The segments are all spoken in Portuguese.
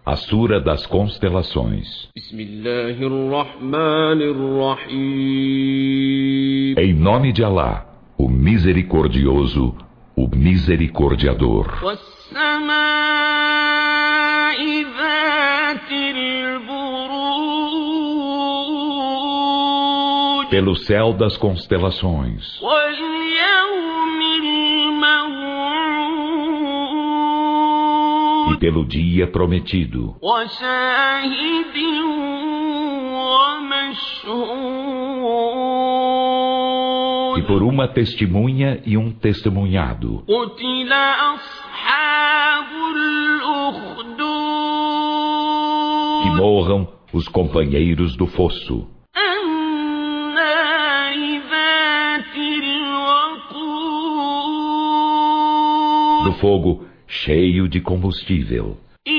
a Sura das Constelações. Em nome de Alá, o Misericordioso, o Misericordiador. Pelo céu das constelações. E pelo dia prometido. E por uma testemunha e um testemunhado. Que morram os companheiros do fosso. Do fogo cheio de combustível.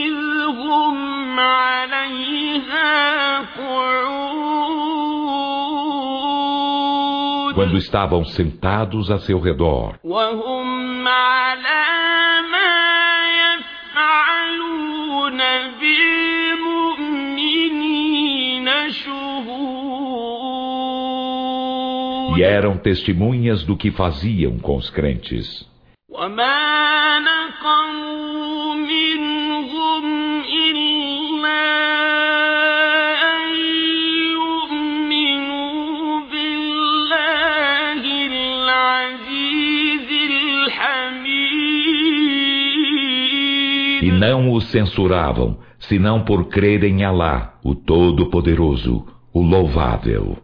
Quando estavam sentados a seu redor. E eram testemunhas do que faziam com os crentes. E não os censuravam, senão por crerem em Alá, o Todo-Poderoso, o Louvável.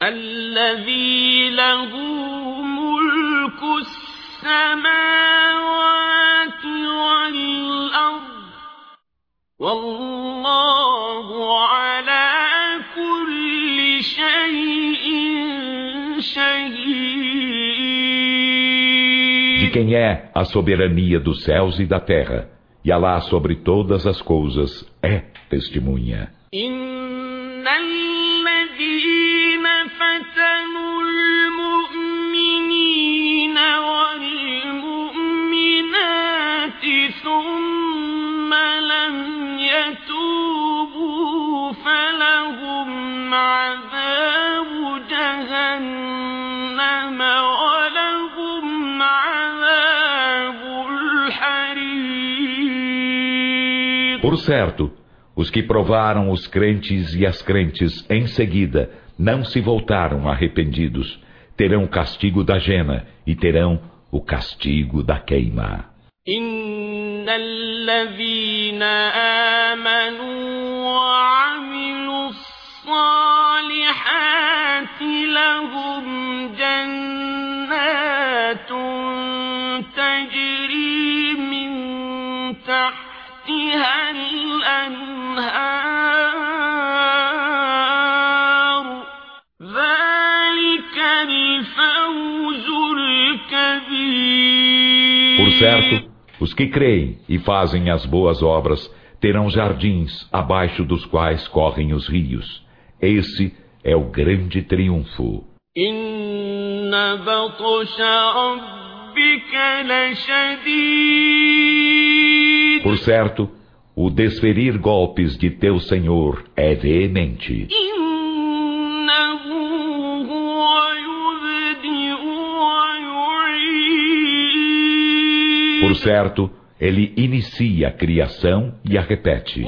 De quem é a soberania dos céus e da terra, e Alá sobre todas as coisas é testemunha. Por certo, os que provaram os crentes e as crentes em seguida não se voltaram arrependidos, terão o castigo da jena e terão o castigo da queima. Por certo, os que creem e fazem as boas obras terão jardins abaixo dos quais correm os rios. Esse é o grande triunfo. Por certo, o desferir golpes de teu Senhor é veemente. Por certo, ele inicia a criação e a repete.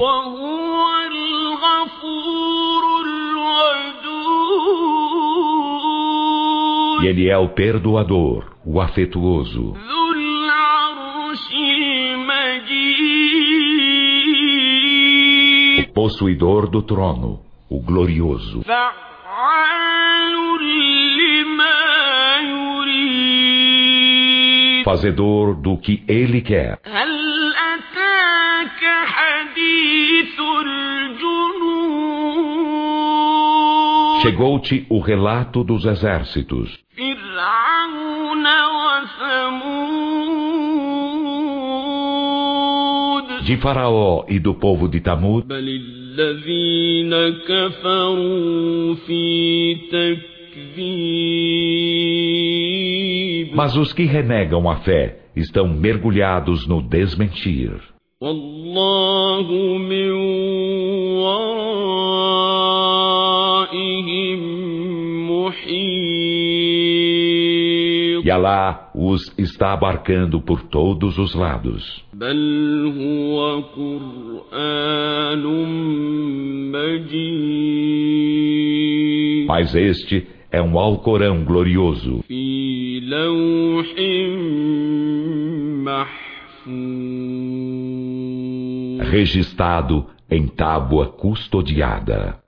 E ele é o perdoador, o afetuoso. O possuidor do trono, o glorioso. Fazedor do que ele quer. Chegou-te o relato dos exércitos de Faraó e do povo de Tamud. Mas os que renegam a fé estão mergulhados no desmentir. E Alá os está abarcando por todos os lados. بل هو قرآن مجيد Mas este é um Alcorão glorioso, في لوح محفوظ registrado em tábua custodiada.